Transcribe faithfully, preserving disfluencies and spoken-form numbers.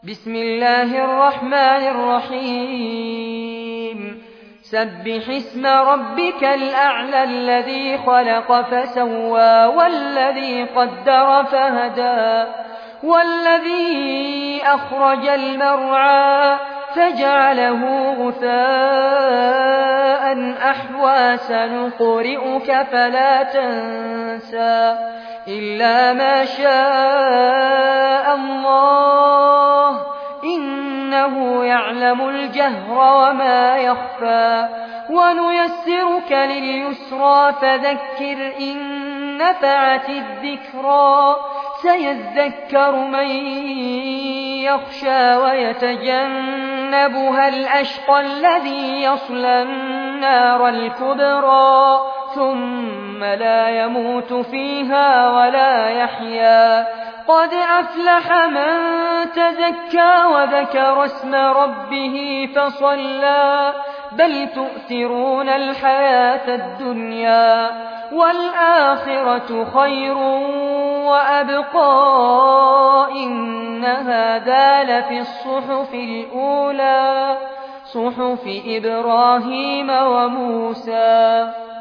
بسم الله الرحمن الرحيم سبح اسم ربك الأعلى الذي خلق فسوى والذي قدر فهدى والذي أخرج المرعى فجعله غثاء أحوى سنقرئك فلا تنسى إلا ما شاء الله إنه يعلم الجهر وما يخفى ونيسرك لليسرى فذكر إن نفعت الذكرى سيذكر من يخشى ويتجنبها الأشقى الذي يصلى النار الكبرى ثم لا يموت فيها ولا يحيا قد أفلح من تزكى وذكر اسم ربه فصلى بل تؤثرون الحياة الدنيا والآخرة خير وأبقى إن هذا لفي الصحف الأولى صحف إبراهيم وموسى.